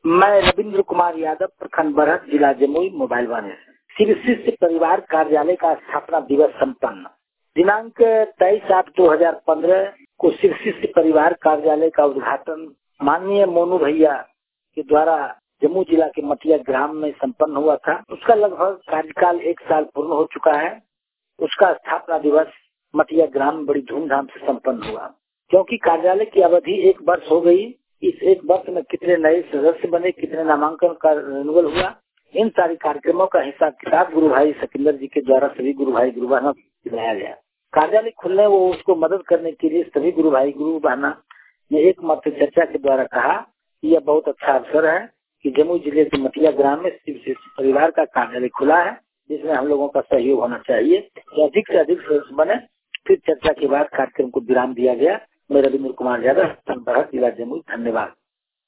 मैं रविंद्र कुमार यादव, प्रखंड बरहट, जिला जमुई, मोबाइल वाले से। श्री शिष्य परिवार कार्यालय का स्थापना दिवस संपन्न। दिनांक 23/8/2015 को श्री शिष्य परिवार कार्यालय का उद्घाटन माननीय मोनू भैया के द्वारा जम्मू जिला के मटिया ग्राम में संपन्न हुआ था। उसका लगभग कार्यकाल 1 साल पूर्ण हो चुका है। उसका स्थापना दिवस मटिया ग्राम में बड़ी धूमधाम से संपन्न हुआ। क्योंकि कार्यालय की अवधि 1 वर्ष हो गई, इस 1 वर्ष में कितने नए सदस्य बने, कितने नामांकन का रिन्यूअल हुआ, इन सारी कार्यक्रमों का हिसाब किताब गुरु भाई सकिंदर जी के द्वारा सभी गुरु भाई गुरु बहनों को दिलाया गया। कार्यालय खुलने वो उसको मदद करने के लिए सभी गुरु भाई गुरु बहना ने एक मत चर्चा के द्वारा कहा कि यह बहुत अच्छा अवसर है कि जमुई जिले के मटिया ग्राम में शिव शिष्य परिवार का कार्यालय खुला है, जिसमें हम लोगों का सहयोग होना चाहिए कि अधिक से अधिक सदस्य बने। फिर चर्चा के बाद कार्यक्रम को विराम दिया गया। मैं रविंद्र कुमार यादव, बरहट, जिला जमुई। धन्यवाद।